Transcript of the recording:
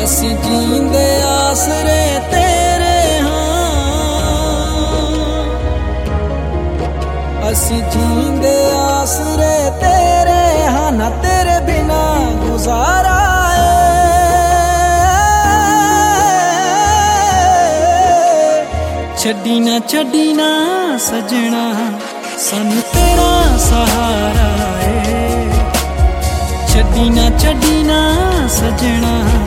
ਅਸੀਂ ਜੀਂਦੇ ਆਸਰੇ ਤੇਰੇ ਹਾਂ, ਅਸੀਂ ਜੀਂਦੇ ਆਸਰੇ ਤੇਰੇ ਹਾਂ, ਨਾ ਤੇਰੇ ਬਿਨਾ ਗੁਜ਼ਾਰਾ ਛੱਡੀ ਨਾ ਸਜਣਾ ਸਾਨੂੰ ਤੇਰਾ ਸਹਾਰਾ ਏ, ਛੱਡੀ ਨਾ ਸਜਣਾ